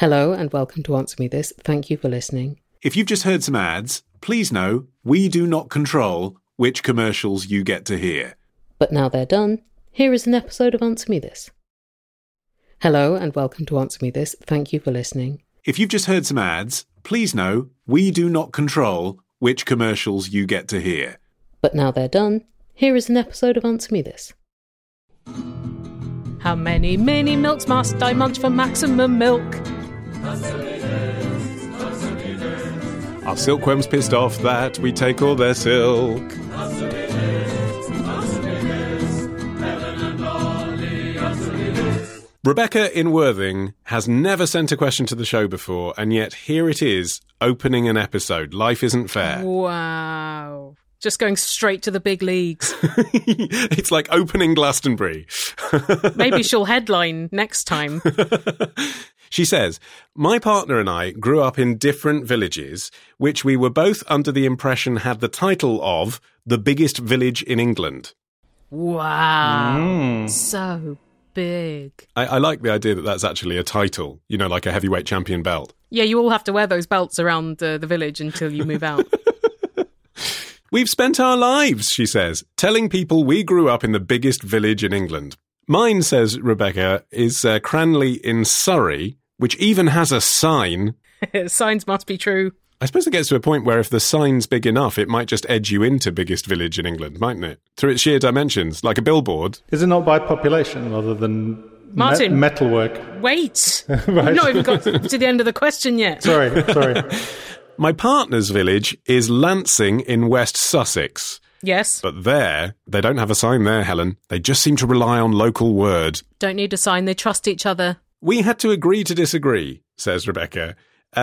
Hello and welcome to Answer Me This. Thank you for listening. If you've just heard some ads, please know we do not control which commercials you get to hear. But now they're done, here is an episode of Answer Me This. Hello and welcome to Answer Me This. Thank you for listening. If you've just heard some ads, please know we do not control which commercials you get to hear. But now they're done, here is an episode of Answer Me This. How many mini milks must I munch for maximum milk? Our silkworms pissed off that we take all their silk. Rebecca in Worthing has never sent a question to the show before, and yet here it is, opening an episode. Life isn't fair. Wow. Just going straight to the big leagues. It's like opening Glastonbury. Maybe she'll headline next time. She says, my partner and I grew up in different villages, which we were both under the impression had the title of the biggest village in England. Wow. So big. I like the idea that that's actually a title, you know, like a heavyweight champion belt. Yeah, you all have to wear those belts around the village until you move out. We've spent our lives, she says, telling people we grew up in the biggest village in England. Mine, says Rebecca, is Cranley in Surrey, which even has a sign. Signs must be true. I suppose it gets to a point where if the sign's big enough, it might just edge you into biggest village in England, mightn't it? Through its sheer dimensions, like a billboard. Is it not by population rather than Martin, metalwork? Wait. Right. We've not even got to the end of the question yet. Sorry. My partner's village is Lancing in West Sussex. Yes. But there, they don't have a sign there, Helen. They just seem to rely on local word. Don't need a sign, they trust each other. We had to agree to disagree, says Rebecca,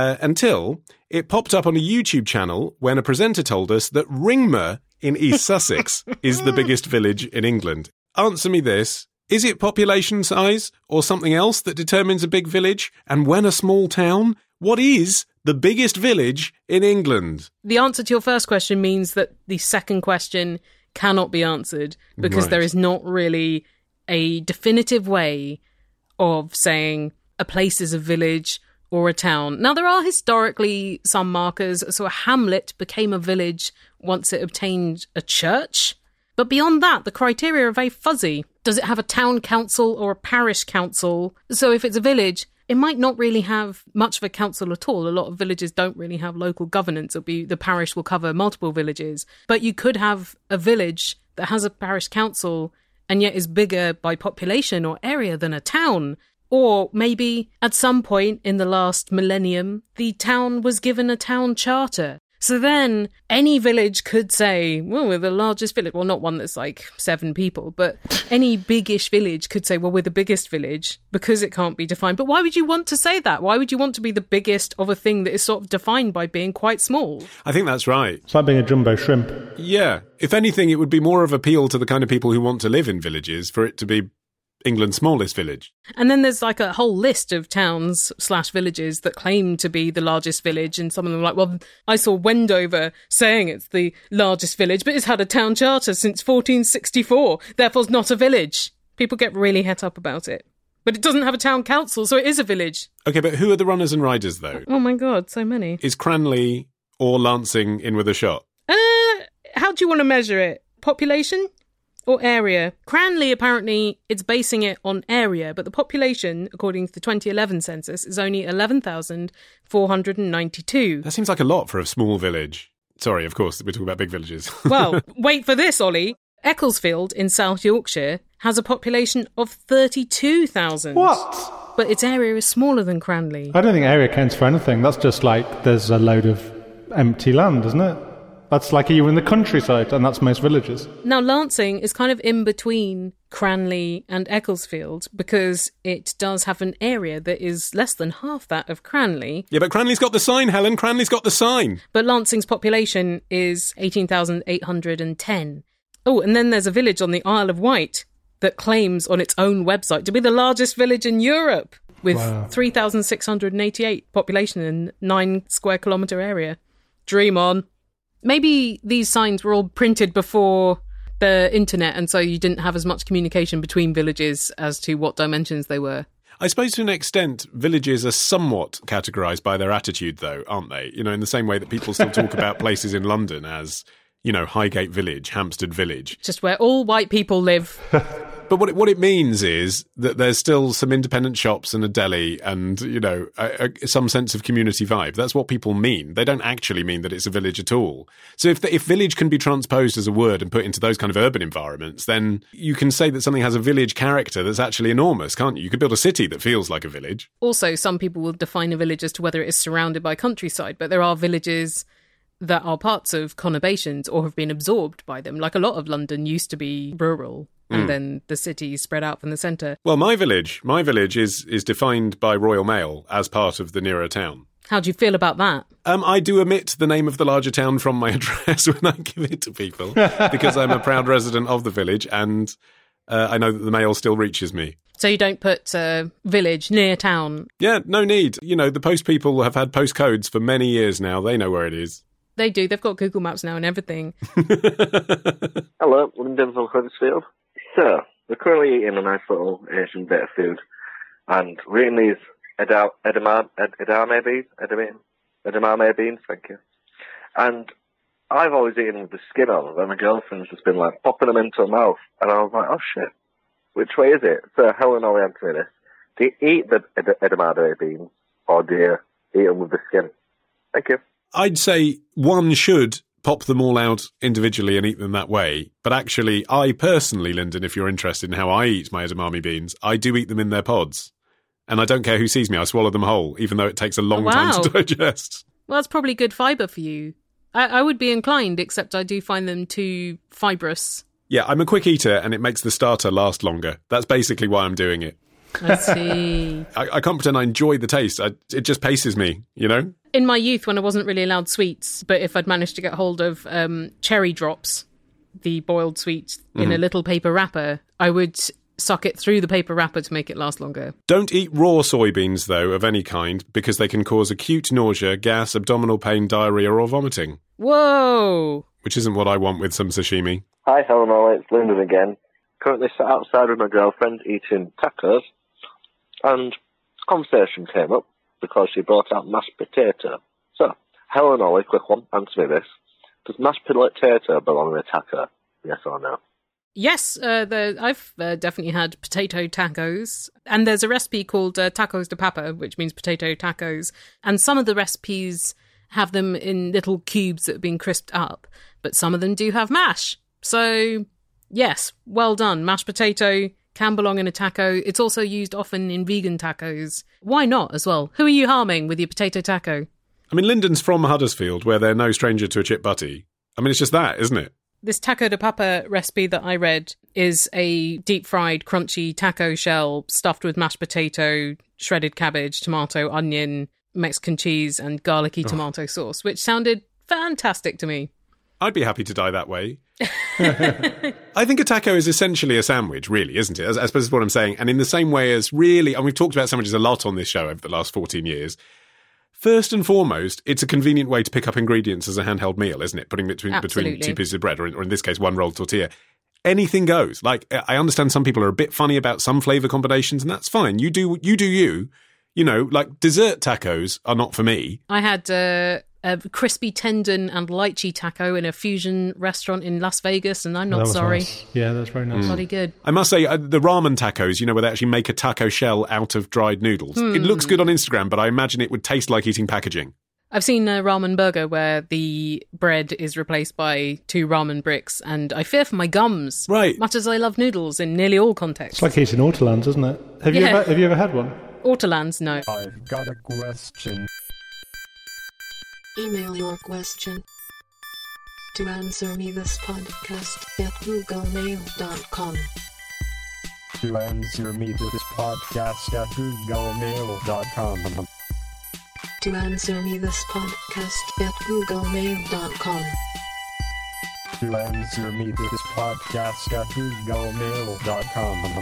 until it popped up on a YouTube channel when a presenter told us that Ringmer in East Sussex is the biggest village in England. Answer me this. Is it population size or something else that determines a big village? And when a small town? What is the biggest village in England? The answer to your first question means that the second question cannot be answered because There is not really a definitive way of saying a place is a village or a town. Now, there are historically some markers. So a hamlet became a village once it obtained a church. But beyond that, the criteria are very fuzzy. Does it have a town council or a parish council? So if it's a village, it might not really have much of a council at all. A lot of villages don't really have local governance. The parish will cover multiple villages. But you could have a village that has a parish council and yet is bigger by population or area than a town. Or maybe at some point in the last millennium, the town was given a town charter. So then any village could say, well, we're the largest village. Well, not one that's like 7 people, but any biggish village could say, well, we're the biggest village because it can't be defined. But why would you want to say that? Why would you want to be the biggest of a thing that is sort of defined by being quite small? I think that's right. It's like being a jumbo shrimp. Yeah. If anything, it would be more of appeal to the kind of people who want to live in villages for it to be England's smallest village. And then there's like a whole list of towns/villages that claim to be the largest village, and some of them are like, well, I saw Wendover saying it's the largest village, but it's had a town charter since 1464, therefore it's not a village. People get really het up about it. But it doesn't have a town council, so it is a village. Okay, but who are the runners and riders, though? Oh my God, so many. Is Cranley or Lancing in with a shot? How do you want to measure it? Population? Or area. Cranley, apparently, it's basing it on area, but the population, according to the 2011 census, is only 11,492. That seems like a lot for a small village. Sorry, of course, we're talking about big villages. Well, wait for this, Ollie. Ecclesfield in South Yorkshire has a population of 32,000. What? But its area is smaller than Cranley. I don't think area counts for anything. That's just like there's a load of empty land, isn't it? That's like you're in the countryside, and that's most villages. Now, Lancing is kind of in between Cranley and Ecclesfield because it does have an area that is less than half that of Cranley. Yeah, but Cranley's got the sign, Helen. Cranley's got the sign. But Lancing's population is 18,810. Oh, and then there's a village on the Isle of Wight that claims on its own website to be the largest village in Europe with 3,688 population in 9 square kilometre area. Dream on. Maybe these signs were all printed before the internet, and so you didn't have as much communication between villages as to what dimensions they were. I suppose to an extent, villages are somewhat categorised by their attitude, though, aren't they? You know, in the same way that people still talk about places in London as, you know, Highgate Village, Hampstead Village. Just where all white people live. But what it means is that there's still some independent shops and a deli and, you know, some sense of community vibe. That's what people mean. They don't actually mean that it's a village at all. So if village can be transposed as a word and put into those kind of urban environments, then you can say that something has a village character that's actually enormous, can't you? You could build a city that feels like a village. Also, some people will define a village as to whether it is surrounded by countryside, but there are villages that are parts of conurbations or have been absorbed by them. Like a lot of London used to be rural. And then the city spread out from the centre. Well, my village is defined by Royal Mail as part of the nearer town. How do you feel about that? I do omit the name of the larger town from my address when I give it to people because I'm a proud resident of the village and I know that the mail still reaches me. So you don't put village near town? Yeah, no need. You know, the post people have had postcodes for many years now. They know where it is. They do. They've got Google Maps now and everything. Hello, Lyndon from Huddersfield. So, we're currently eating a nice little Asian bit of food, and we're eating these edamame beans, thank you. And I've always eaten with the skin on, and my girlfriend's just been like popping them into her mouth, and I was like, oh shit, which way is it? So Helen always answered me this. Do you eat the edamame beans, or do you eat them with the skin? Thank you. I'd say one should pop them all out individually and eat them that way. But actually, I personally, Lyndon, if you're interested in how I eat my edamame beans, I do eat them in their pods. And I don't care who sees me, I swallow them whole, even though it takes a long time to digest. Well, that's probably good fibre for you. I would be inclined, except I do find them too fibrous. Yeah, I'm a quick eater and it makes the starter last longer. That's basically why I'm doing it. I see. I can't pretend I enjoy the taste. It just paces me, you know? In my youth, when I wasn't really allowed sweets, but if I'd managed to get hold of cherry drops, the boiled sweets, in a little paper wrapper, I would suck it through the paper wrapper to make it last longer. Don't eat raw soybeans, though, of any kind, because they can cause acute nausea, gas, abdominal pain, diarrhea, or vomiting. Whoa! Which isn't what I want with some sashimi. Hi, Helen, it's Lyndon again. Currently sat outside with my girlfriend eating tacos, and conversation came up because she brought out mashed potato. So, Helen, Ollie, quick one, answer me this. Does mashed potato belong in a taco? Yes or no? Yes, I've definitely had potato tacos. And there's a recipe called tacos de papa, which means potato tacos. And some of the recipes have them in little cubes that have been crisped up, but some of them do have mash. So, yes, well done. Mashed potato can belong in a taco. It's also used often in vegan tacos. Why not as well? Who are you harming with your potato taco? I mean, Lyndon's from Huddersfield, where they're no stranger to a chip butty. I mean, it's just that, isn't it? This taco de papa recipe that I read is a deep-fried, crunchy taco shell stuffed with mashed potato, shredded cabbage, tomato, onion, Mexican cheese, and garlicky tomato sauce, which sounded fantastic to me. I'd be happy to die that way. I think a taco is essentially a sandwich, really, isn't it? I suppose that's what I'm saying. And in the same way as really, and we've talked about sandwiches a lot on this show over the last 14 years, first and foremost, it's a convenient way to pick up ingredients as a handheld meal, isn't it? Putting between two pieces of bread, or in this case, one rolled tortilla. Anything goes. Like, I understand some people are a bit funny about some flavour combinations, and that's fine. You do you. You know, like dessert tacos are not for me. I had a crispy tendon and lychee taco in a fusion restaurant in Las Vegas, and I'm not sorry. Nice. Yeah, that's very nice. Bloody good. I must say, the ramen tacos, you know, where they actually make a taco shell out of dried noodles. It looks good on Instagram, but I imagine it would taste like eating packaging. I've seen a ramen burger where the bread is replaced by 2 ramen bricks, and I fear for my gums. Right. Much as I love noodles in nearly all contexts. It's like eating Ortolans, isn't it? Have you ever had one? Ortolans, no. I've got a question. Email your question to answermethispodcast@googlemail.com. To answer me to this podcast at googlemail.com. To answer me this podcast at googlemail.com. To answer me to this podcast at googlemail.com.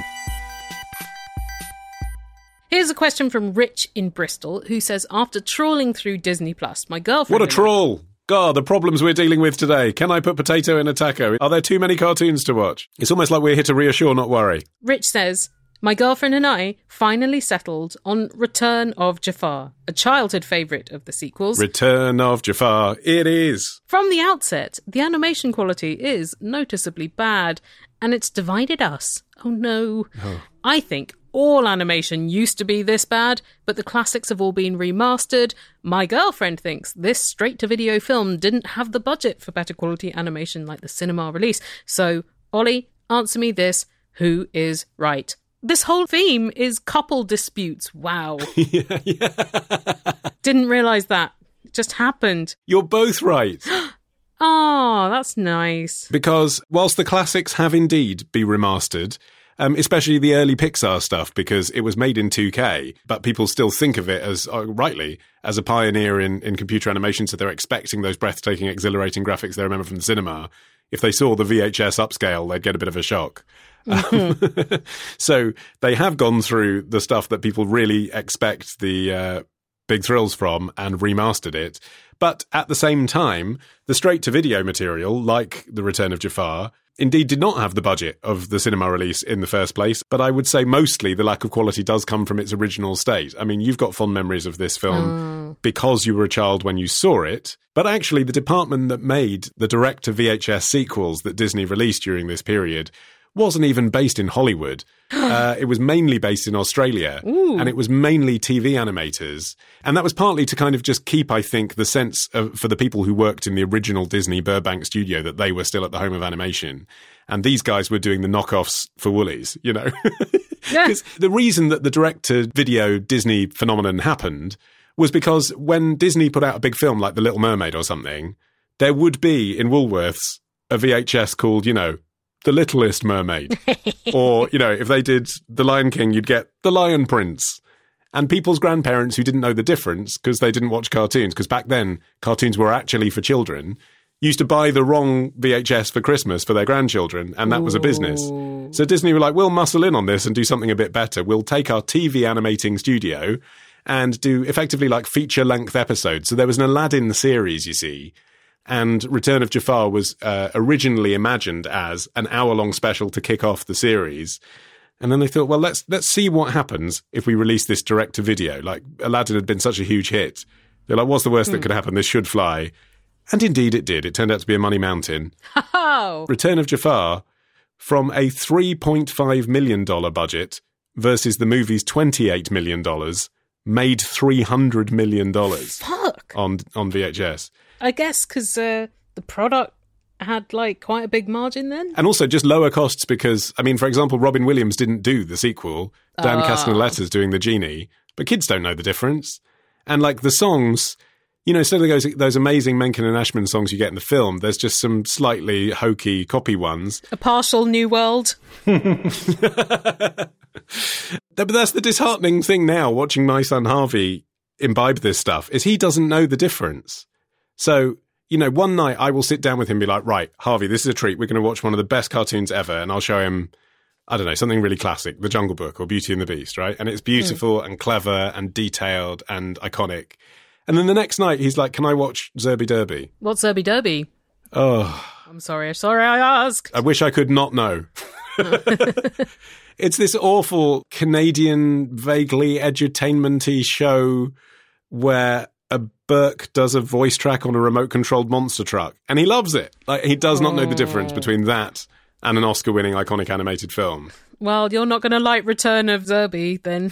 Here's a question from Rich in Bristol, who says, after trawling through Disney Plus, my girlfriend... What a trawl! God, the problems we're dealing with today. Can I put potato in a taco? Are there too many cartoons to watch? It's almost like we're here to reassure, not worry. Rich says, My girlfriend and I finally settled on Return of Jafar, a childhood favourite of the sequels. Return of Jafar, it is. From the outset, the animation quality is noticeably bad, and it's divided us. Oh no. Oh. I think all animation used to be this bad, but the classics have all been remastered. My girlfriend thinks this straight-to-video film didn't have the budget for better quality animation like the cinema release. So, Ollie, answer me this. Who is right? This whole theme is couple disputes. Wow. yeah. Didn't realise that. It just happened. You're both right. Oh, that's nice. Because whilst the classics have indeed been remastered, especially the early Pixar stuff, because it was made in 2K, but people still think of it as, rightly, as a pioneer in computer animation, so they're expecting those breathtaking, exhilarating graphics they remember from the cinema. If they saw the VHS upscale, they'd get a bit of a shock. Mm-hmm. So they have gone through the stuff that people really expect the big thrills from and remastered it. But at the same time, the straight-to-video material, like The Return of Jafar, indeed did not have the budget of the cinema release in the first place. But I would say mostly the lack of quality does come from its original state. I mean, you've got fond memories of this film because you were a child when you saw it. But actually, the department that made the direct-to-VHS sequels that Disney released during this period wasn't even based in Hollywood. It was mainly based in Australia. Ooh. And it was mainly TV animators. And that was partly to kind of just keep, I think, the sense for the people who worked in the original Disney Burbank studio that they were still at the home of animation. And these guys were doing the knockoffs for Woolies, you know. Because the reason that the direct-to-video Disney phenomenon happened was because when Disney put out a big film like The Little Mermaid or something, there would be in Woolworths a VHS called, you know, The Littlest Mermaid. Or, you know, if they did The Lion King, you'd get The Lion Prince. And people's grandparents who didn't know the difference because they didn't watch cartoons, because back then cartoons were actually for children, used to buy the wrong VHS for Christmas for their grandchildren, and that was a business. So Disney were like, we'll muscle in on this and do something a bit better. We'll take our TV animating studio and do effectively like feature-length episodes. So there was an Aladdin series, you see, and Return of Jafar was originally imagined as an hour-long special to kick off the series. And then they thought, well, let's see what happens if we release this direct-to-video. Like, Aladdin had been such a huge hit. They're like, what's the worst that could happen? This should fly. And indeed it did. It turned out to be a money mountain. Oh. Return of Jafar, from a $3.5 million budget versus the movie's $28 million, made $300 million. Fuck. On VHS. I guess because the product had like quite a big margin then. And also just lower costs because, I mean, for example, Robin Williams didn't do the sequel. Dan Castellaneta's doing the genie. But kids don't know the difference. And like the songs, you know, instead of those amazing Menken and Ashman songs you get in the film, there's just some slightly hokey copy ones. A partial New World. But that's the disheartening thing now, watching my son Harvey imbibe this stuff, is he doesn't know the difference. So, you know, one night I will sit down with him and be like, right, Harvey, this is a treat. We're going to watch one of the best cartoons ever. And I'll show him, I don't know, something really classic, The Jungle Book or Beauty and the Beast, right? And it's beautiful and clever and detailed and iconic. And then the next night he's like, can I watch Zerby Derby? What's Zerby Derby? Oh. I'm sorry I asked. I wish I could not know. It's this awful Canadian, vaguely edutainment-y show where a Burke does a voice track on a remote-controlled monster truck, and he loves it. Like, he does not know the difference between that and an Oscar-winning iconic animated film. Well, you're not going to like Return of Zerby, then.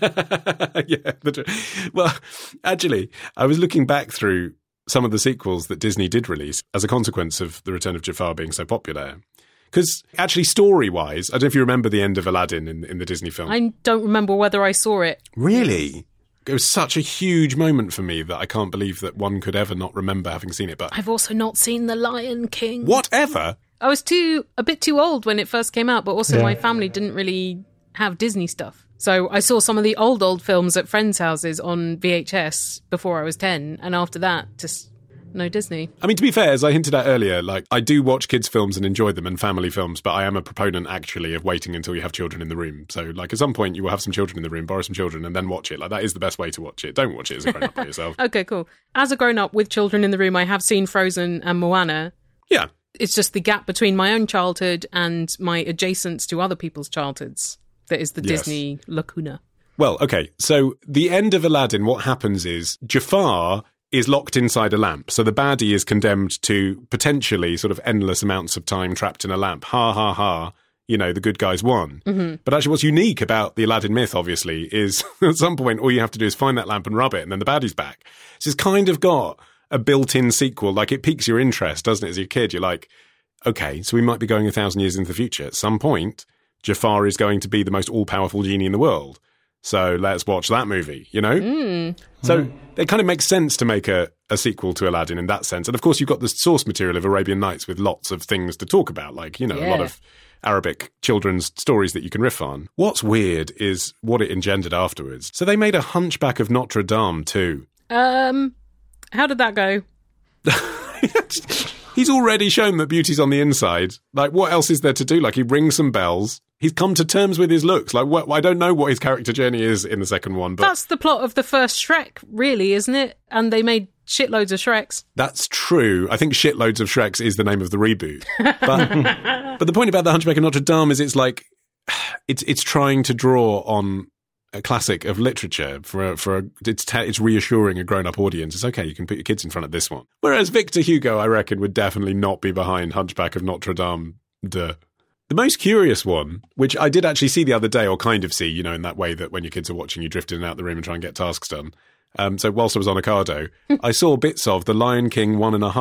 Yeah. Well, actually, I was looking back through some of the sequels that Disney did release as a consequence of The Return of Jafar being so popular. Because actually, story-wise, I don't know if you remember the end of Aladdin in the Disney film. I don't remember whether I saw it. Really? It was such a huge moment for me that I can't believe that one could ever not remember having seen it. But I've also not seen The Lion King. Whatever? I was a bit too old when it first came out, but also my family didn't really have Disney stuff. So I saw some of the old films at friends' houses on VHS before I was 10, and after that, just no Disney. I mean, to be fair, as I hinted at earlier, like, I do watch kids' films and enjoy them and family films, but I am a proponent, actually, of waiting until you have children in the room. So, like, at some point, you will have some children in the room, borrow some children, and then watch it. Like, that is the best way to watch it. Don't watch it as a grown-up by yourself. Okay, cool. As a grown-up with children in the room, I have seen Frozen and Moana. Yeah. It's just the gap between my own childhood and my adjacents to other people's childhoods. that is the Yes. Disney lacuna. Well, okay, so the end of Aladdin, what happens is Jafar is locked inside a lamp. So the baddie is condemned to potentially sort of endless amounts of time trapped in a lamp. Ha, ha, ha. You know, the good guys won. Mm-hmm. But actually what's unique about the Aladdin myth, obviously, is at some point all you have to do is find that lamp and rub it, and then the baddie's back. So it's kind of got a built-in sequel. Like, it piques your interest, doesn't it? As a kid, you're like, okay, so we might be going 1,000 years into the future. At some point, Jafar is going to be the most all-powerful genie in the world. So let's watch that movie, you know? So it kind of makes sense to make a sequel to Aladdin in that sense. And of course, you've got the source material of Arabian Nights with lots of things to talk about, like, you know, a lot Yeah. of Arabic children's stories that you can riff on. What's weird is what it engendered afterwards. So they made a Hunchback of Notre Dame too. How did that go? He's already shown that beauty's on the inside. Like, what else is there to do? Like, he rings some bells. He's come to terms with his looks. Like, I don't know what his character journey is in the second one, but That's the plot of the first Shrek, really, isn't it? And they made shitloads of Shreks. that's true. I think Shitloads of Shreks is the name of the reboot. But the point about the Hunchback of Notre Dame is it's like it's trying to draw on a classic of literature it's reassuring a grown-up audience. It's okay, you can put your kids in front of this one. Whereas Victor Hugo, I reckon, would definitely not be behind Hunchback of Notre Dame. The most curious one, which I did actually see the other day, or kind of see, you know, in that way that when your kids are watching, you drift in and out the room and try and get tasks done. So whilst I was on Ocado, I saw bits of The Lion King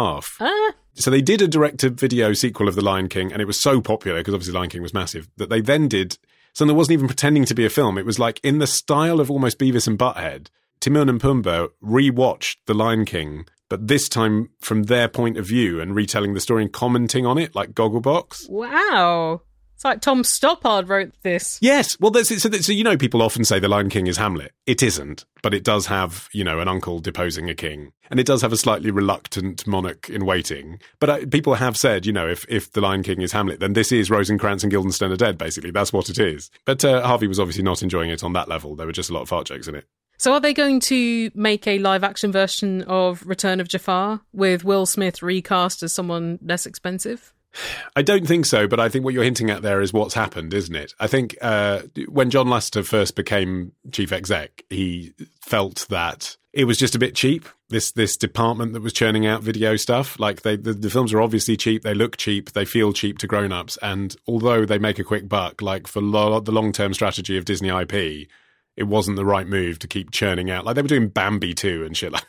1.5. So they did a direct-to-video sequel of The Lion King, and it was so popular, because obviously Lion King was massive, that they then did something that wasn't even pretending to be a film. It was like in the style of almost Beavis and Butthead. Timon and Pumbaa rewatched The Lion King, but this time from their point of view and retelling the story and commenting on it, like Gogglebox. Wow. It's like Tom Stoppard wrote this. Yes, well, so you know, people often say The Lion King is Hamlet. It isn't, but it does have, you know, an uncle deposing a king, and it does have a slightly reluctant monarch in waiting. But people have said, you know, if The Lion King is Hamlet, then this is Rosencrantz and Guildenstern are dead, basically. That's what it is. But Harvey was obviously not enjoying it on that level. There were just a lot of fart jokes in it. So are they going to make a live-action version of Return of Jafar with Will Smith recast as someone less expensive? I don't think so, but I think what you're hinting at there is what's happened, isn't it? I think when John Lasseter first became chief exec, he felt that it was just a bit cheap, this department that was churning out video stuff. Like, the films are obviously cheap, they look cheap, they feel cheap to grown-ups, and although they make a quick buck, like for the long-term strategy of Disney IP, it wasn't the right move to keep churning out. Like, they were doing Bambi 2 and shit like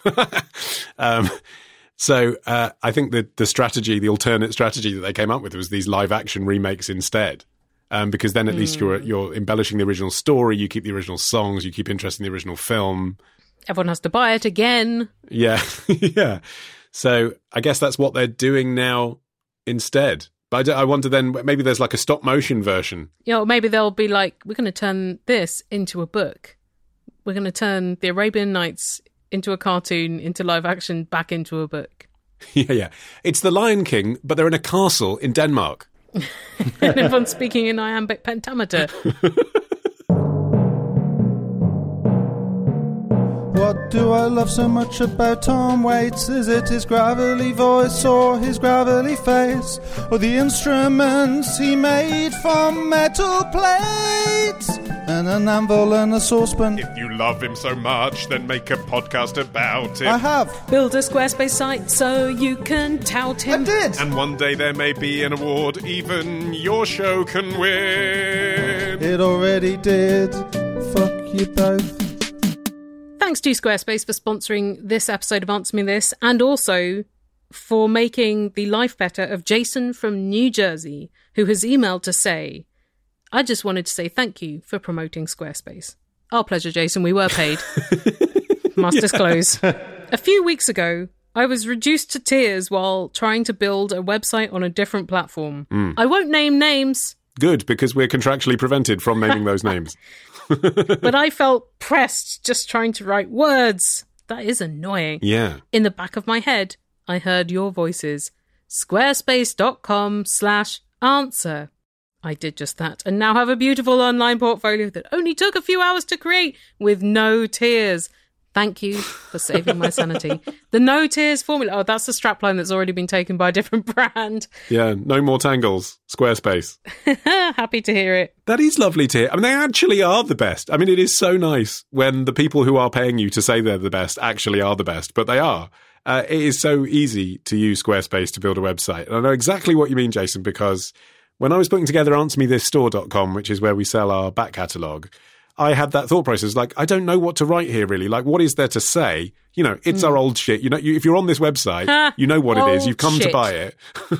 that. So I think that the alternate strategy that they came up with was these live-action remakes instead, because then at least you're embellishing the original story, you keep the original songs, you keep interest in the original film. Everyone has to buy it again. Yeah, yeah. So I guess that's what they're doing now instead. But I wonder then, maybe there's like a stop-motion version. You know, maybe they'll be like, we're going to turn this into a book. We're going to turn the Arabian Nights into a cartoon, into live action, back into a book. Yeah. It's The Lion King, but they're in a castle in Denmark. And everyone's speaking in iambic pentameter. What do I love so much about Tom Waits? Is it his gravelly voice or his gravelly face? Or the instruments he made from metal plates? And an anvil and a saucepan. If you love him so much, then make a podcast about it. I have. Build a Squarespace site so you can tout him. I did. And one day there may be an award even your show can win. It already did. Fuck you both. Thanks to Squarespace for sponsoring this episode of Answer Me This, and also for making the life better of Jason from New Jersey, who has emailed to say, I just wanted to say thank you for promoting Squarespace. Our pleasure, Jason. We were paid. Must disclose. A few weeks ago, I was reduced to tears while trying to build a website on a different platform. I won't name names. Good, because we're contractually prevented from naming those names. But I felt pressed just trying to write words. That is annoying. Yeah. In the back of my head, I heard your voices. Squarespace.com/answer. I did just that and now have a beautiful online portfolio that only took a few hours to create with no tears. Thank you for saving my sanity. The no tears formula. Oh, that's a strapline that's already been taken by a different brand. Yeah, no more tangles. Squarespace. Happy to hear it. That is lovely to hear. I mean, they actually are the best. I mean, it is so nice when the people who are paying you to say they're the best actually are the best, but they are. It is so easy to use Squarespace to build a website. And I know exactly what you mean, Jason, because when I was putting together AnswerMeThisStore.com, which is where we sell our back catalogue, I had that thought process, like, I don't know what to write here, really. Like, what is there to say? You know, it's our old shit. You know, if you're on this website, you know what it is. You've come to buy it.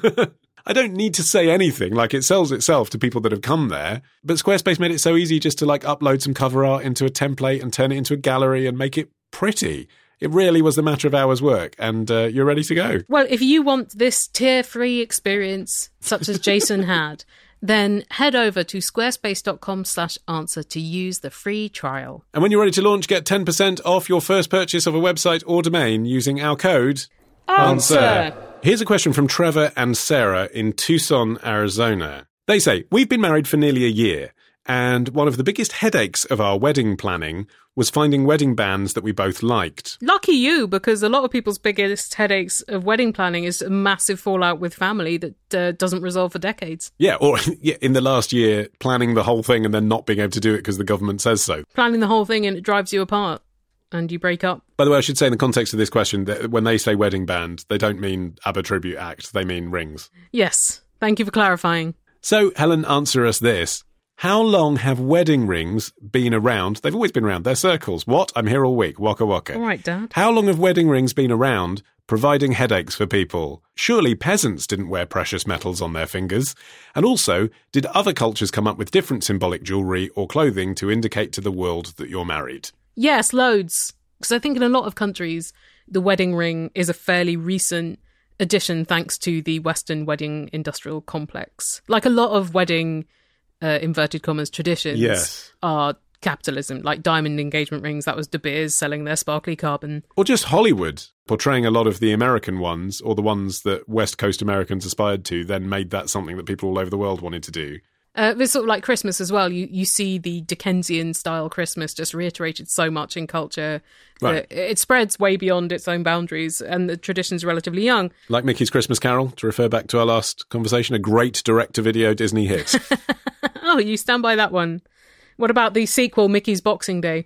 I don't need to say anything. Like, it sells itself to people that have come there. But Squarespace made it so easy just to, like, upload some cover art into a template and turn it into a gallery and make it pretty. It really was a matter of hours' work, and you're ready to go. Well, if you want this tier-free experience, such as Jason had, then head over to squarespace.com/answer to use the free trial. And when you're ready to launch, get 10% off your first purchase of a website or domain using our code ANSWER. Here's a question from Trevor and Sarah in Tucson, Arizona. They say, we've been married for nearly a year, and one of the biggest headaches of our wedding planning was finding wedding bands that we both liked. Lucky you, because a lot of people's biggest headaches of wedding planning is a massive fallout with family that doesn't resolve for decades. Yeah, or in the last year, planning the whole thing and then not being able to do it because the government says so. Planning the whole thing and it drives you apart and you break up. By the way, I should say in the context of this question, that when they say wedding band, they don't mean ABBA tribute act, they mean rings. Yes, thank you for clarifying. So, Helen, answer us this. How long have wedding rings been around? They've always been around. They're circles. What? I'm here all week. Waka waka. All right, Dad. How long have wedding rings been around, providing headaches for people? Surely peasants didn't wear precious metals on their fingers. And also, did other cultures come up with different symbolic jewellery or clothing to indicate to the world that you're married? Yes, loads. Because I think in a lot of countries, the wedding ring is a fairly recent addition thanks to the Western wedding industrial complex. Like a lot of wedding inverted commas traditions are capitalism, like diamond engagement rings. That was De Beers selling their sparkly carbon. Or just Hollywood portraying a lot of the American ones, or the ones that West Coast Americans aspired to, then made that something that people all over the world wanted to do. It's sort of like Christmas as well. You see the Dickensian style Christmas just reiterated so much in culture that it spreads way beyond its own boundaries, and the tradition's relatively young. Like Mickey's Christmas Carol, to refer back to our last conversation, a great direct-to-video Disney hit. Oh, you stand by that one. What about the sequel, Mickey's Boxing Day?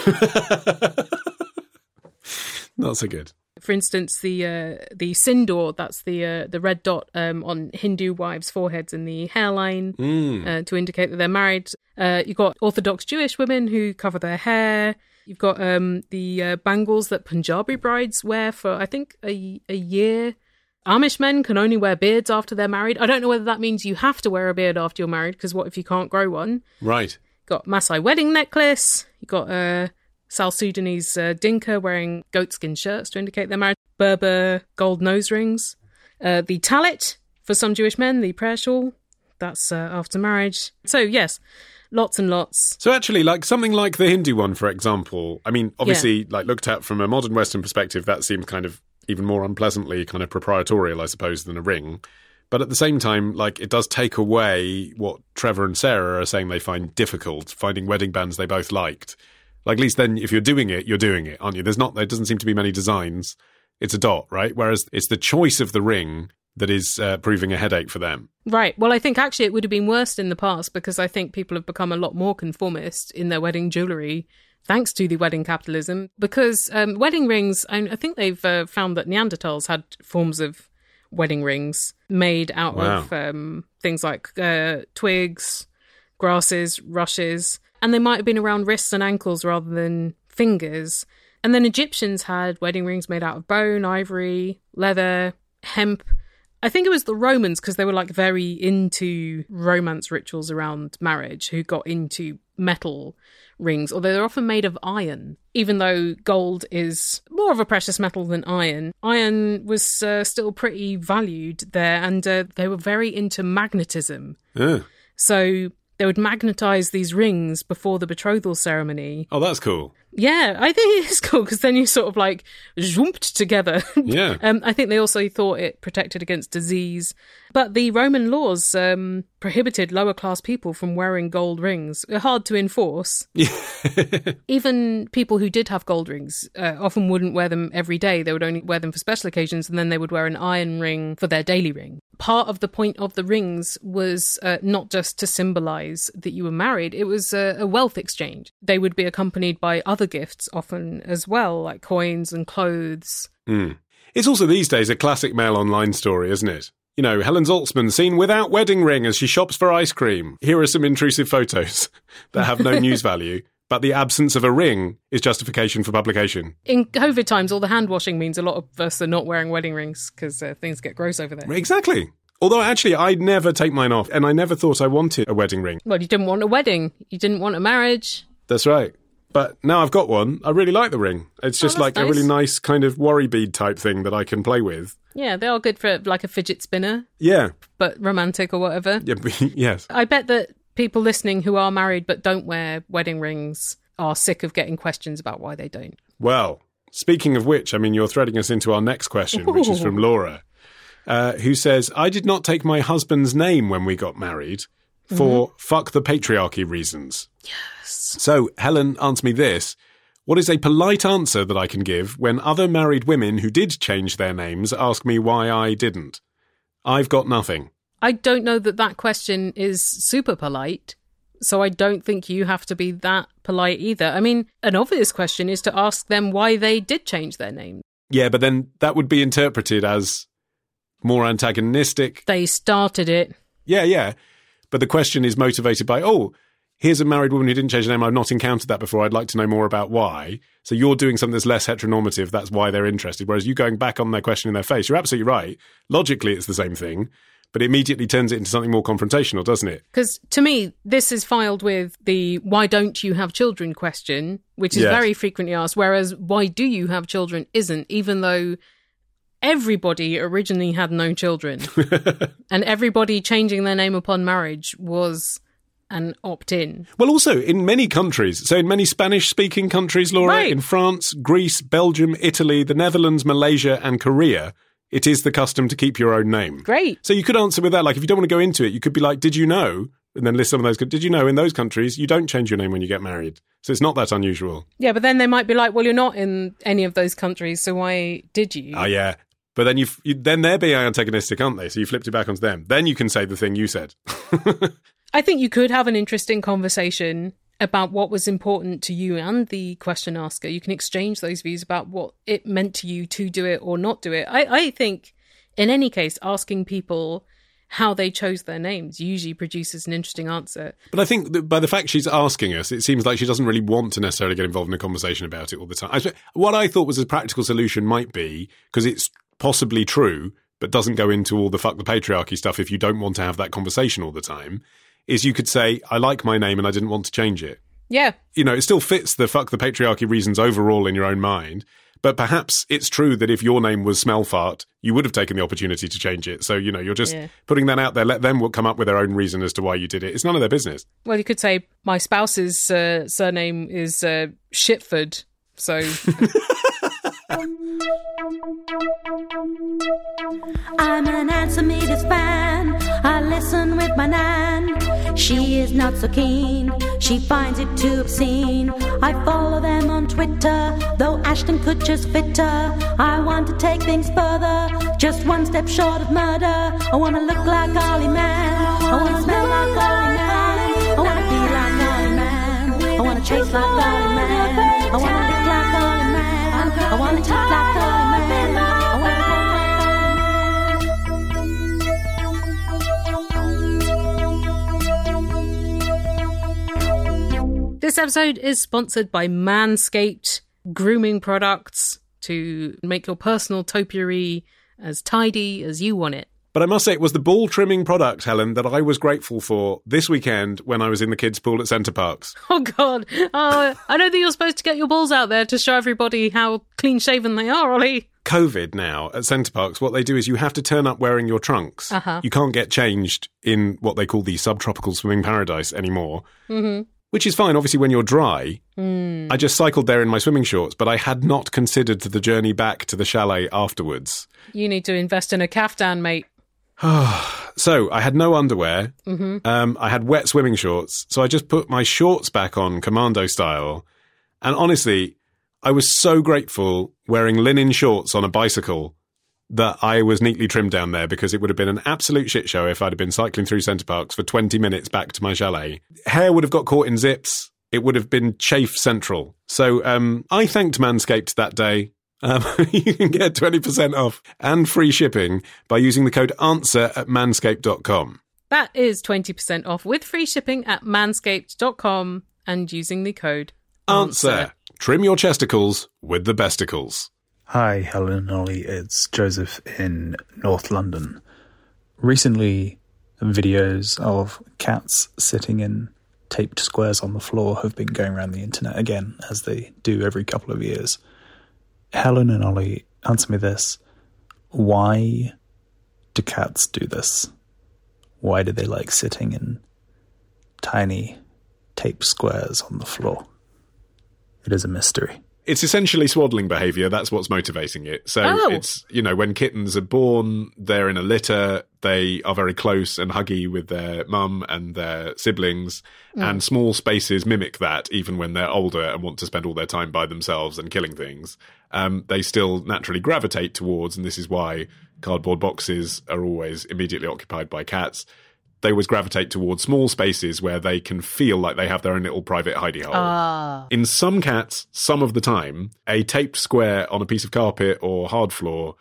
Not so good. For instance, the sindoor, that's the red dot on Hindu wives' foreheads in the hairline to indicate that they're married. You've got Orthodox Jewish women who cover their hair. You've got the bangles that Punjabi brides wear for, I think, a year. Amish men can only wear beards after they're married. I don't know whether that means you have to wear a beard after you're married, because what if you can't grow one? Right. Got Maasai wedding necklace. You've got South Sudanese Dinka wearing goatskin shirts to indicate they're married. Berber gold nose rings. The talit for some Jewish men, the prayer shawl. That's after marriage. So, yes, lots and lots. So actually, like something like the Hindu one, for example, I mean, obviously, like looked at from a modern Western perspective, that seems kind of even more unpleasantly kind of proprietorial, I suppose, than a ring. But at the same time, like, it does take away what Trevor and Sarah are saying they find difficult, finding wedding bands they both liked. Like, at least then, if you're doing it, aren't you? There doesn't seem to be many designs. It's a dot, right? Whereas it's the choice of the ring that is proving a headache for them. Right. Well, I think actually it would have been worse in the past, because I think people have become a lot more conformist in their wedding jewellery thanks to the wedding capitalism. Because wedding rings, I think they've found that Neanderthals had forms of wedding rings made out of things like twigs, grasses, rushes, and they might have been around wrists and ankles rather than fingers. And then Egyptians had wedding rings made out of bone, ivory, leather, hemp. I think it was the Romans, because they were like very into romance rituals around marriage, who got into metal rings, although they're often made of iron. Even though gold is more of a precious metal than iron, iron was still pretty valued there, and they were very into magnetism. So they would magnetize these rings before the betrothal ceremony. Oh, that's cool. Yeah, I think it is cool, because then you sort of like zoomped together. Yeah. I think they also thought it protected against disease. But the Roman laws prohibited lower class people from wearing gold rings. They're hard to enforce. Even people who did have gold rings often wouldn't wear them every day. They would only wear them for special occasions, and then they would wear an iron ring for their daily ring. Part of the point of the rings was not just to symbolise that you were married, it was a wealth exchange. They would be accompanied by other gifts often as well, like coins and clothes. It's also these days a classic Mail Online story, isn't it? You know, Helen Zaltzman seen without wedding ring as she shops for ice cream. Here are some intrusive photos that have no news value, but the absence of a ring is justification for publication. In COVID times, all the hand washing means a lot of us are not wearing wedding rings because things get gross over there. Exactly. Although actually, I'd never take mine off, and I never thought I wanted a wedding ring. Well, you didn't want a wedding. You didn't want a marriage. That's right. But now I've got one, I really like the ring. It's just like nice. A really nice kind of worry bead type thing that I can play with. Yeah, they are good for like a fidget spinner. Yeah. But romantic or whatever. Yeah, yes. I bet that people listening who are married but don't wear wedding rings are sick of getting questions about why they don't. Well, speaking of which, I mean, you're threading us into our next question, which is from Laura, who says, I did not take my husband's name when we got married for fuck the patriarchy reasons. Yes. So, Helen, answer me this. What is a polite answer that I can give when other married women who did change their names ask me why I didn't? I've got nothing. I don't know that question is super polite, so I don't think you have to be that polite either. I mean, an obvious question is to ask them why they did change their name. Yeah, but then that would be interpreted as more antagonistic. They started it. Yeah. But the question is motivated by, here's a married woman who didn't change her name. I've not encountered that before. I'd like to know more about why. So you're doing something that's less heteronormative. That's why they're interested. Whereas you going back on their question in their face, you're absolutely right. Logically, it's the same thing, but it immediately turns it into something more confrontational, doesn't it? Because to me, this is filed with the why don't you have children question, which is very frequently asked, whereas why do you have children isn't, even though everybody originally had no children. And everybody changing their name upon marriage was an opt-in. Well, also, in many countries, so in many Spanish-speaking countries, Laura, right. In France, Greece, Belgium, Italy, the Netherlands, Malaysia and Korea, it is the custom to keep your own name. Great. So you could answer with that, like, if you don't want to go into it, you could be like, did you know? And then list some of those. Did you know in those countries, you don't change your name when you get married? So it's not that unusual. Yeah, but then they might be like, well, you're not in any of those countries, so why did you? Oh, yeah. But then then they're being antagonistic, aren't they? So you flipped it back onto them. Then you can say the thing you said. I think you could have an interesting conversation about what was important to you and the question asker. You can exchange those views about what it meant to you to do it or not do it. I think, in any case, asking people how they chose their names usually produces an interesting answer. But I think that by the fact she's asking us, it seems like she doesn't really want to necessarily get involved in a conversation about it all the time. What I thought was a practical solution might be, because it's possibly true, but doesn't go into all the fuck the patriarchy stuff if you don't want to have that conversation all the time, is you could say, I like my name and I didn't want to change it. Yeah. You know, it still fits the fuck the patriarchy reasons overall in your own mind, but perhaps it's true that if your name was Smellfart, you would have taken the opportunity to change it. So, you know, you're just putting that out there. Let them come up with their own reason as to why you did it. It's none of their business. Well, you could say my spouse's surname is Shitford, so... I'm an Answer Me This fan. I listen with my nan. She is not so keen. She finds it too obscene. I follow them on Twitter, though Ashton Kutcher's fitter. I want to take things further, just one step short of murder. I want to look like Ollie Man. I want to smell like Ollie Man. I want to be like Ollie Man. I want to chase like Ollie Man. I want to lick like Ollie Man. I want to talk like Ollie Man. This episode is sponsored by Manscaped grooming products to make your personal topiary as tidy as you want it. But I must say, it was the ball trimming product, Helen, that I was grateful for this weekend when I was in the kids' pool at Centre Parks. Oh, God. I don't think you're supposed to get your balls out there to show everybody how clean-shaven they are, Ollie. COVID now at Centre Parks, what they do is you have to turn up wearing your trunks. Uh-huh. You can't get changed in what they call the subtropical swimming paradise anymore. Mm-hmm. Which is fine, obviously, when you're dry. I just cycled there in my swimming shorts, but I had not considered the journey back to the chalet afterwards. You need to invest in a caftan, mate. So I had no underwear. I had wet swimming shorts. So I just put my shorts back on commando style. And honestly, I was so grateful wearing linen shorts on a bicycle that I was neatly trimmed down there, because it would have been an absolute shit show if I'd have been cycling through Centre Parks for 20 minutes back to my chalet. Hair would have got caught in zips. It would have been chafe central. So I thanked Manscaped that day. You can get 20% off and free shipping by using the code ANSWER at manscaped.com. That is 20% off with free shipping at manscaped.com and using the code ANSWER. Trim your chesticles with the besticles. Hi, Helen and Ollie. It's Joseph in North London. Recently, videos of cats sitting in taped squares on the floor have been going around the internet again, as they do every couple of years. Helen and Ollie, answer me this. Why do cats do this? Why do they like sitting in tiny taped squares on the floor? It is a mystery. It's essentially swaddling behaviour. That's what's motivating it. So it's, when kittens are born, they're in a litter. They are very close and huggy with their mum and their siblings. And small spaces mimic that, even when they're older and want to spend all their time by themselves and killing things. They still naturally gravitate towards, and this is why cardboard boxes are always immediately occupied by cats. They always gravitate towards small spaces where they can feel like they have their own little private hidey hole. In some cats, some of the time, a taped square on a piece of carpet or hard floor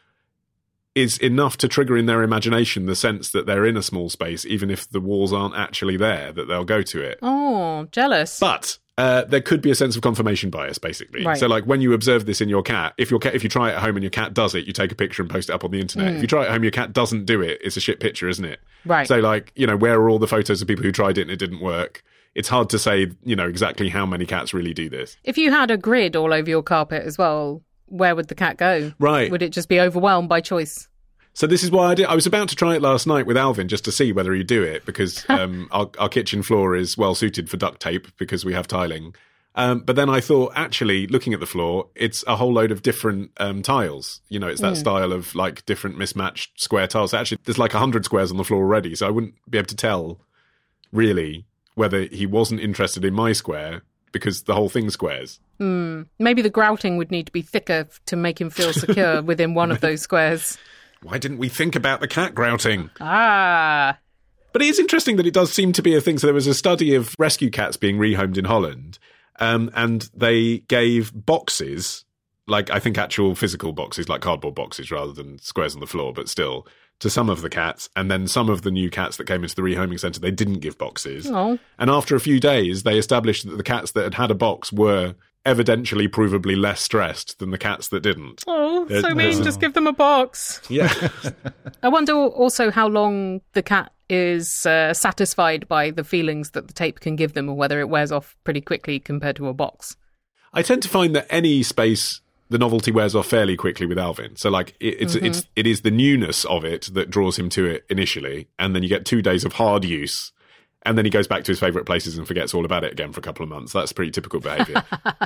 is enough to trigger in their imagination the sense that they're in a small space, even if the walls aren't actually there, that they'll go to it. Oh, jealous. But there could be a sense of confirmation bias, basically. Right. So, like, when you observe this in your cat, if you try it at home and your cat does it, you take a picture and post it up on the internet. If you try it at home, your cat doesn't do it, it's a shit picture, isn't it? Right. So, like, where are all the photos of people who tried it and it didn't work? It's hard to say, exactly how many cats really do this. If you had a grid all over your carpet as well, where would the cat go? Right. Would it just be overwhelmed by choice? So this is why I was about to try it last night with Alvin just to see whether he'd do it, because our kitchen floor is well suited for duct tape because we have tiling. But then I thought, actually, looking at the floor, it's a whole load of different tiles. It's that style of, like, different mismatched square tiles. Actually, there's like 100 squares on the floor already, so I wouldn't be able to tell, really, whether he wasn't interested in my square because the whole thing's squares. Maybe the grouting would need to be thicker to make him feel secure within one of those squares. Why didn't we think about the cat grouting? But it is interesting that it does seem to be a thing. So there was a study of rescue cats being rehomed in Holland, and they gave boxes, like, I think actual physical boxes, like cardboard boxes rather than squares on the floor, but still, to some of the cats. And then some of the new cats that came into the rehoming centre, they didn't give boxes. Oh. And after a few days, they established that the cats that had a box were evidentially provably less stressed than the cats that didn't. Oh, so mean, just give them a box. Yeah. I wonder also how long the cat is satisfied by the feelings that the tape can give them, or whether it wears off pretty quickly compared to a box. I tend to find that any space, the novelty wears off fairly quickly with Alvin. So, like, it is the newness of it that draws him to it initially, and then you get 2 days of hard use, and then he goes back to his favourite places and forgets all about it again for a couple of months. That's pretty typical behaviour.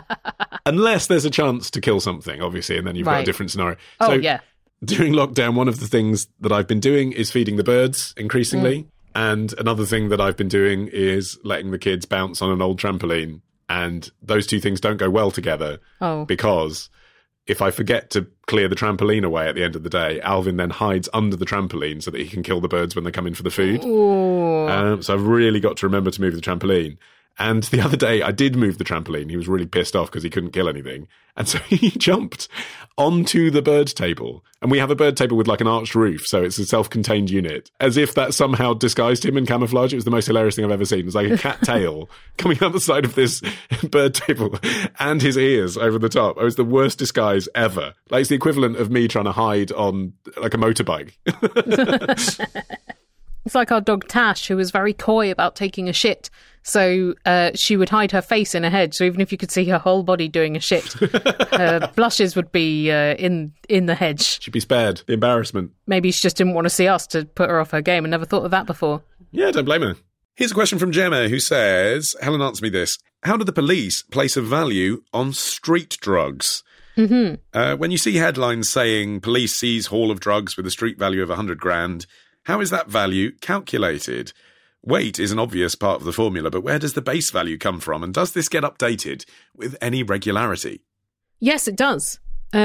Unless there's a chance to kill something, obviously, and then you've got a different scenario. Oh, yeah. During lockdown, one of the things that I've been doing is feeding the birds increasingly. And another thing that I've been doing is letting the kids bounce on an old trampoline. And those two things don't go well together. Because if I forget to clear the trampoline away at the end of the day, Alvin then hides under the trampoline so that he can kill the birds when they come in for the food. So I've really got to remember to move the trampoline. And the other day I did move the trampoline. He was really pissed off because he couldn't kill anything. And so he jumped onto the bird table. And we have a bird table with like an arched roof. So it's a self-contained unit. As if that somehow disguised him in camouflage. It was the most hilarious thing I've ever seen. It was like a cat tail coming out the side of this bird table and his ears over the top. It was the worst disguise ever. Like, it's the equivalent of me trying to hide on like a motorbike. It's like our dog Tash, who was very coy about taking a shit. So she would hide her face in a hedge. So even if you could see her whole body doing a shit, her blushes would be in the hedge. She'd be spared the embarrassment. Maybe she just didn't want to see us to put her off her game and never thought of that before. Yeah, don't blame her. Here's a question from Gemma, who says, Helen, answer me this. How do the police place a value on street drugs? When you see headlines saying police seize haul of drugs with a street value of 100 grand, How is that value calculated? Weight is an obvious part of the formula, but where does the base value come from? And does this get updated with any regularity? Yes, it does.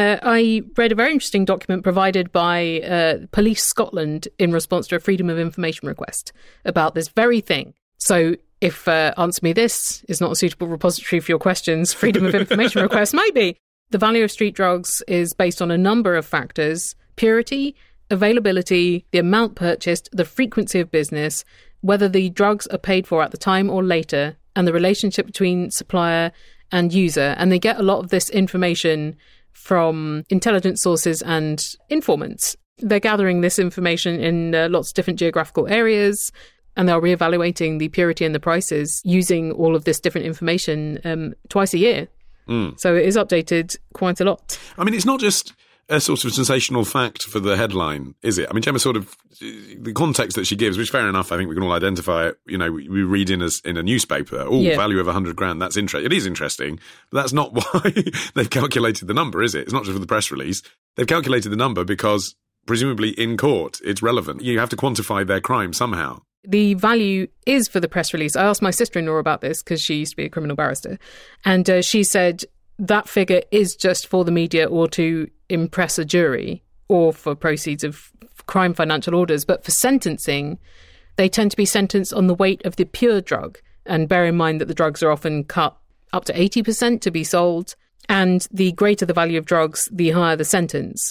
I read a very interesting document provided by Police Scotland in response to a Freedom of Information request about this very thing. So if Answer Me This is not a suitable repository for your questions, Freedom of Information request might be. The value of street drugs is based on a number of factors: purity, availability, the amount purchased, the frequency of business, whether the drugs are paid for at the time or later, and the relationship between supplier and user. And they get a lot of this information from intelligence sources and informants. They're gathering this information in lots of different geographical areas, and they're reevaluating the purity and the prices using all of this different information twice a year. So it is updated quite a lot. I mean, it's not just a sort of sensational fact for the headline, is it? I mean, Gemma sort of, the context that she gives, which fair enough, I think we can all identify it. You know, we read in a newspaper, value of 100 grand, that's interesting. It is interesting, but that's not why they've calculated the number, is it? It's not just for the press release. They've calculated the number because presumably in court it's relevant. You have to quantify their crime somehow. The value is for the press release. I asked my sister-in-law about this because she used to be a criminal barrister. And she said that figure is just for the media or to impress a jury or for proceeds of crime financial orders. But for sentencing, they tend to be sentenced on the weight of the pure drug. And bear in mind that the drugs are often cut up to 80% to be sold. And the greater the value of drugs, the higher the sentence.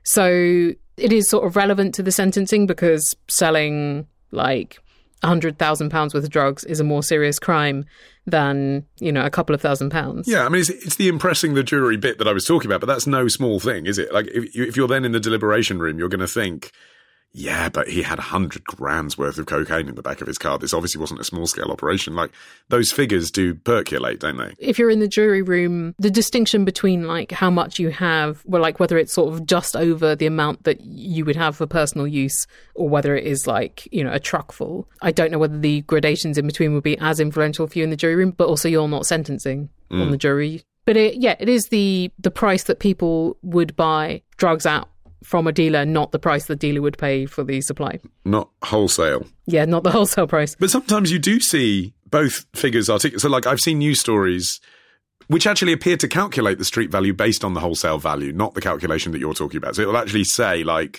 So it is sort of relevant to the sentencing because selling like £100,000 worth of drugs is a more serious crime than, you know, a couple of £1,000s. Yeah, I mean, it's the impressing the jury bit that I was talking about, but that's no small thing, is it? Like, if you're then in the deliberation room, you're going to think, yeah, but he had 100 grand's worth of cocaine in the back of his car. This obviously wasn't a small-scale operation. Like, those figures do percolate, don't they? If you're in the jury room, the distinction between, like, how much you have, well, like, whether it's sort of just over the amount that you would have for personal use or whether it is, like, you know, a truck full. I don't know whether the gradations in between would be as influential for you in the jury room, but also you're not sentencing on the jury. But, it is the price that people would buy drugs at from a dealer, not the price the dealer would pay for the supply. Not wholesale. Yeah, not the wholesale price. But sometimes you do see both figures articulated. So, like, I've seen news stories which actually appear to calculate the street value based on the wholesale value, not the calculation that you're talking about. So it will actually say, like,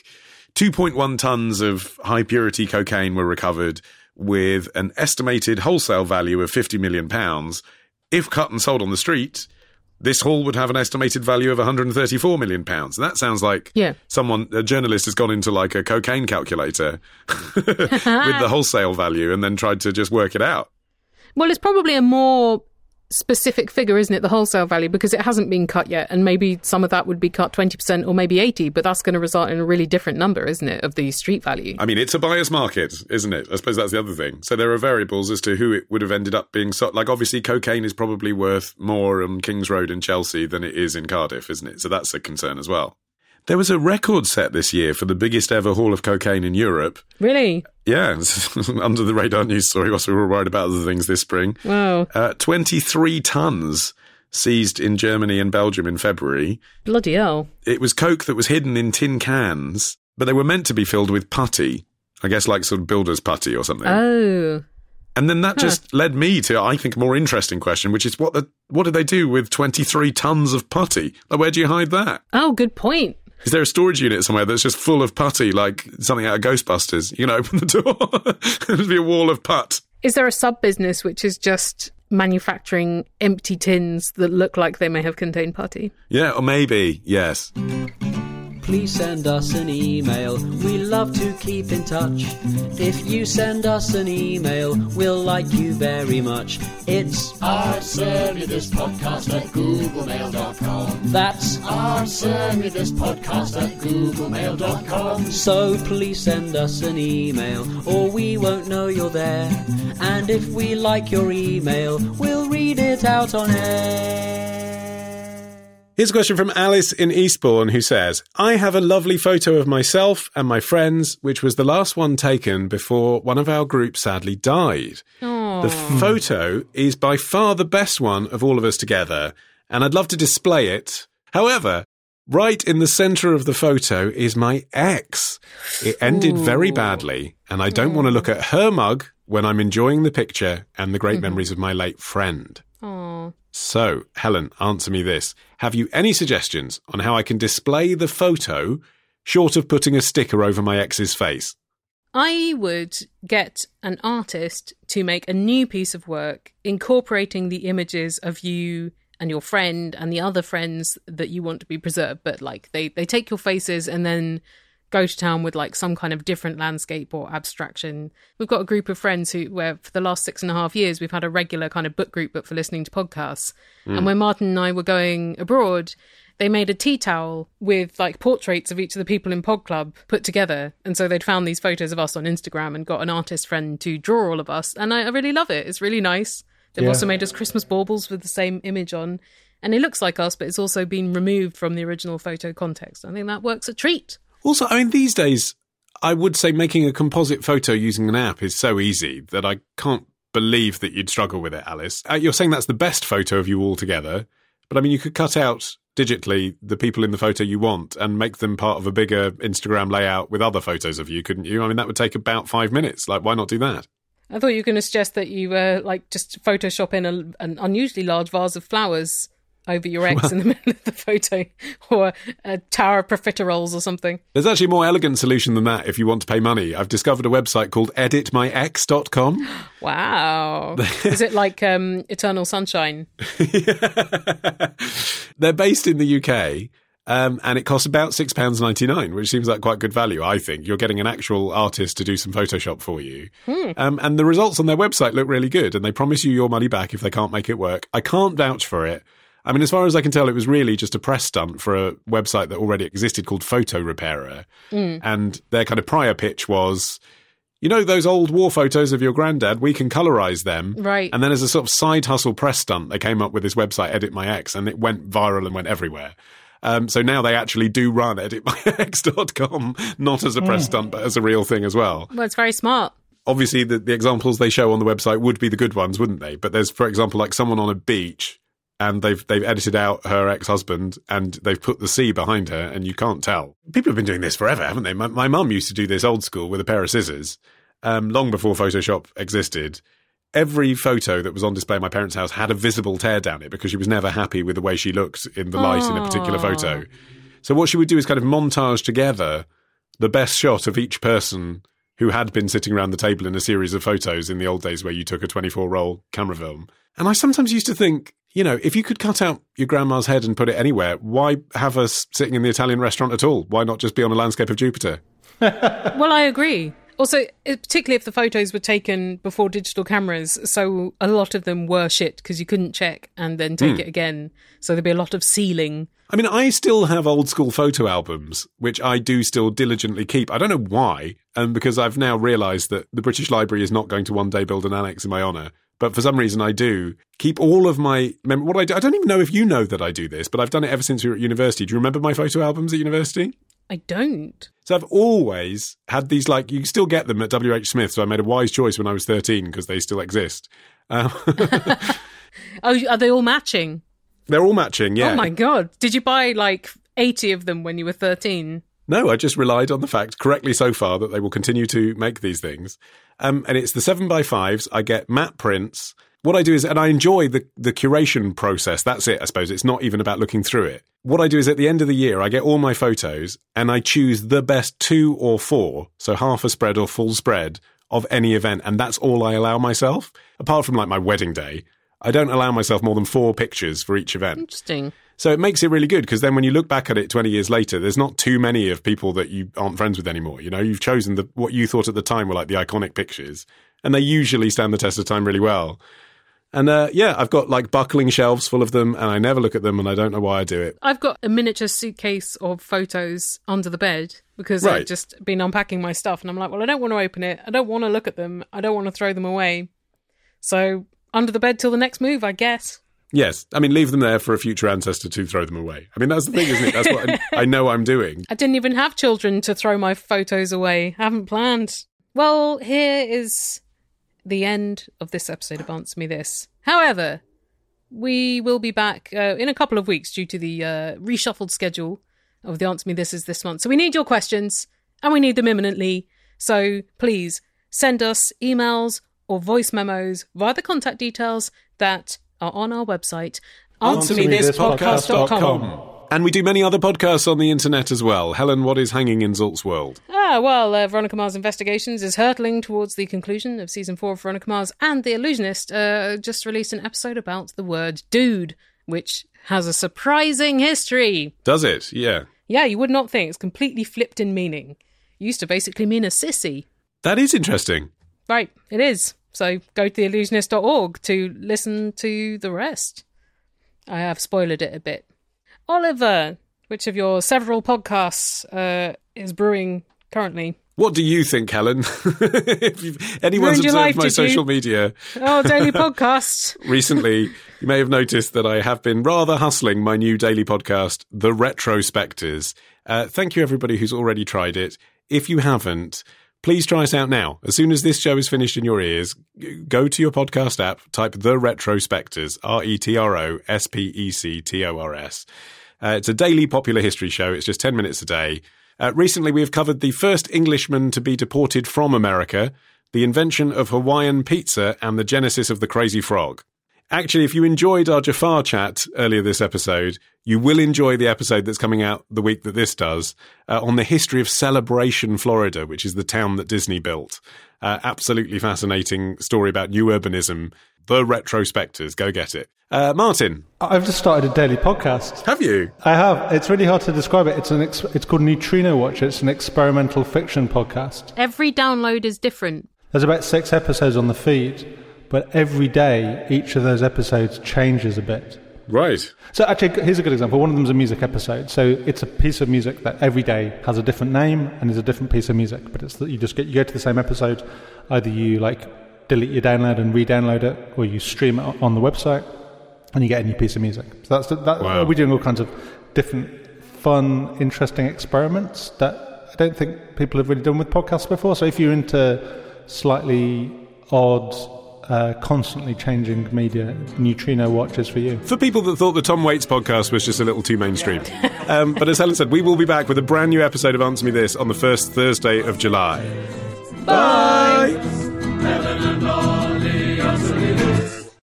2.1 tons of high-purity cocaine were recovered with an estimated wholesale value of £50 million. If cut and sold on the street, this haul would have an estimated value of £134 million. And that sounds like a journalist has gone into like a cocaine calculator with the wholesale value and then tried to just work it out. Well, it's probably a more specific figure, isn't it, the wholesale value, because it hasn't been cut yet, and maybe some of that would be cut 20% or maybe 80%, but that's going to result in a really different number, isn't it, of the street value? I mean, it's a buyer's market, isn't it? I suppose that's the other thing. So there are variables as to who it would have ended up being. Like, obviously, cocaine is probably worth more on King's Road in Chelsea than it is in Cardiff, isn't it? So that's a concern as well. There was a record set this year for the biggest ever haul of cocaine in Europe. Really? Yeah, under the radar news story, whilst we were worried about other things this spring. Wow. 23 tons seized in Germany and Belgium in February. Bloody hell. It was coke that was hidden in tin cans, but they were meant to be filled with putty. I guess like sort of builder's putty or something. Oh. And then that just led me to, I think, a more interesting question, which is what did they do with 23 tons of putty? Like, where do you hide that? Oh, good point. Is there a storage unit somewhere that's just full of putty, like something out of Ghostbusters? You can open the door, there'd be a wall of putt. Is there a sub-business which is just manufacturing empty tins that look like they may have contained putty? Yeah, or maybe, yes. Please send us an email. We love to keep in touch. If you send us an email, we'll like you very much. It's answermethispodcast@googlemail.com. That's answermethispodcast@googlemail.com. So please send us an email, or we won't know you're there. And if we like your email, we'll read it out on air. Here's a question from Alice in Eastbourne who says, I have a lovely photo of myself and my friends, which was the last one taken before one of our group sadly died. Aww. The photo is by far the best one of all of us together, and I'd love to display it. However, Right in the centre of the photo is my ex. It ended very badly, and I don't want to look at her mug when I'm enjoying the picture and the great memories of my late friend. Aww. So, Helen, answer me this. Have you any suggestions on how I can display the photo short of putting a sticker over my ex's face? I would get an artist to make a new piece of work incorporating the images of you and your friend and the other friends that you want to be preserved. But like they take your faces and then go to town with like some kind of different landscape or abstraction. We've got a group of friends where for the last 6.5 years, we've had a regular kind of book group, but for listening to podcasts. And when Martin and I were going abroad, they made a tea towel with like portraits of each of the people in Pod Club put together. And so they'd found these photos of us on Instagram and got an artist friend to draw all of us. And I really love it. It's really nice. They've also made us Christmas baubles with the same image on. And it looks like us, but it's also been removed from the original photo context. I think that works a treat. Also, I mean, these days, I would say making a composite photo using an app is so easy that I can't believe that you'd struggle with it, Alice. You're saying that's the best photo of you all together. But I mean, you could cut out digitally the people in the photo you want and make them part of a bigger Instagram layout with other photos of you, couldn't you? I mean, that would take about 5 minutes. Like, why not do that? I thought you were going to suggest that you just Photoshop in an unusually large vase of flowers over your ex in the middle of the photo, or a tower of profiteroles or something. There's actually a more elegant solution than that if you want to pay money. I've discovered a website called editmyex.com. Wow. Is it like Eternal Sunshine? They're based in the UK, and it costs about £6.99, which seems like quite good value, I think. You're getting an actual artist to do some Photoshop for you. And the results on their website look really good, and they promise you your money back if they can't make it work. I can't vouch for it. I mean, as far as I can tell, it was really just a press stunt for a website that already existed called Photo Repairer. And their kind of prior pitch was, you know, those old war photos of your granddad, we can colorise them. Right. And then as a sort of side hustle press stunt, they came up with this website, Edit My Ex, and it went viral and went everywhere. So now they actually do run editmyex.com, not as a press stunt, but as a real thing as well. Well, it's very smart. Obviously, the examples they show on the website would be the good ones, wouldn't they? But there's, for example, like someone on a beach, and they've edited out her ex-husband and they've put the sea behind her and you can't tell. People have been doing this forever, haven't they? My mum used to do this old school with a pair of scissors, long before Photoshop existed. Every photo that was on display at my parents' house had a visible tear down it because she was never happy with the way she looked in the light in a particular photo. So what she would do is kind of montage together the best shot of each person who had been sitting around the table in a series of photos in the old days where you took a 24-roll camera film. And I sometimes used to think, you know, if you could cut out your grandma's head and put it anywhere, why have us sitting in the Italian restaurant at all? Why not just be on a landscape of Jupiter? Well, I agree. Also, particularly if the photos were taken before digital cameras, so a lot of them were shit because you couldn't check and then take it again. So there'd be a lot of sealing. I mean, I still have old school photo albums, which I do still diligently keep. I don't know why, because I've now realised that the British Library is not going to one day build an annex in my honour. But for some reason, I do keep all of my... What I do, I don't even know if you know that I do this, but I've done it ever since we were at university. Do you remember my photo albums at university? I don't. So I've always had these, like, you can still get them at WH Smith, so I made a wise choice when I was 13 because they still exist. Oh, are they all matching? They're all matching, yeah. Oh my God. Did you buy like 80 of them when you were 13? No, I just relied on the fact, correctly so far, that they will continue to make these things. And it's the 7x5s. I get matte prints. What I do is, and I enjoy the curation process. That's it, I suppose. It's not even about looking through it. What I do is at the end of the year, I get all my photos and I choose the best 2 or 4, so half a spread or full spread of any event. And that's all I allow myself. Apart from like my wedding day, I don't allow myself more than 4 pictures for each event. Interesting. So it makes it really good because then when you look back at it 20 years later, there's not too many of people that you aren't friends with anymore. You know, you've chosen what you thought at the time were like the iconic pictures, and they usually stand the test of time really well. And I've got like buckling shelves full of them and I never look at them and I don't know why I do it. I've got a miniature suitcase of photos under the bed because I've just been unpacking my stuff and I'm like, well, I don't want to open it. I don't want to look at them. I don't want to throw them away. So under the bed till the next move, I guess. Yes. I mean, leave them there for a future ancestor to throw them away. I mean, that's the thing, isn't it? That's what I know I'm doing. I didn't even have children to throw my photos away. I haven't planned. Well, here is the end of this episode of Answer Me This. However, we will be back in a couple of weeks due to the reshuffled schedule of the Answer Me This Is this month. So we need your questions, and we need them imminently. So please send us emails or voice memos via the contact details that are on our website, AnswerMeThisPodcast.com. And we do many other podcasts on the internet as well. Helen, what is hanging in Zolt's world? Veronica Mars Investigations is hurtling towards the conclusion of season 4 of Veronica Mars, and The Illusionist just released an episode about the word dude, which has a surprising history. Does it? Yeah. Yeah, you would not think. It's completely flipped in meaning. It used to basically mean a sissy. That is interesting. Right, it is. So go to theillusionist.org to listen to the rest. I have spoiled it a bit. Oliver, which of your several podcasts is brewing currently? What do you think, Helen? If anyone's observed my social media... Oh, daily podcast. Recently, you may have noticed that I have been rather hustling my new daily podcast, The Retrospectors. Thank you, everybody who's already tried it. If you haven't, please try us out now. As soon as this show is finished in your ears, go to your podcast app, type The Retrospectors, RETROSPECTORS. It's a daily popular history show. It's just 10 minutes a day. Recently, we have covered the first Englishman to be deported from America, the invention of Hawaiian pizza, and the genesis of the Crazy Frog. Actually, if you enjoyed our Jafar chat earlier this episode, you will enjoy the episode that's coming out the week that this does, on the history of Celebration, Florida, which is the town that Disney built. Absolutely fascinating story about new urbanism. The Retrospectors. Go get it. Martin. I've just started a daily podcast. Have you? I have. It's really hard to describe it. It's called Neutrino Watch. It's an experimental fiction podcast. Every download is different. There's about 6 episodes on the feed, but every day, each of those episodes changes a bit. Right. So actually, here's a good example. One of them is a music episode. So it's a piece of music that every day has a different name and is a different piece of music. But it's that you go to the same episode. Either you delete your download and re-download it, or you stream it on the website, and you get a new piece of music. So Wow. We're doing all kinds of different, fun, interesting experiments that I don't think people have really done with podcasts before. So if you're into slightly odd, constantly changing media, Neutrino Watch is for you. For people that thought the Tom Waits podcast was just a little too mainstream. But as Helen said, we will be back with a brand new episode of Answer Me This on the first Thursday of July. Bye!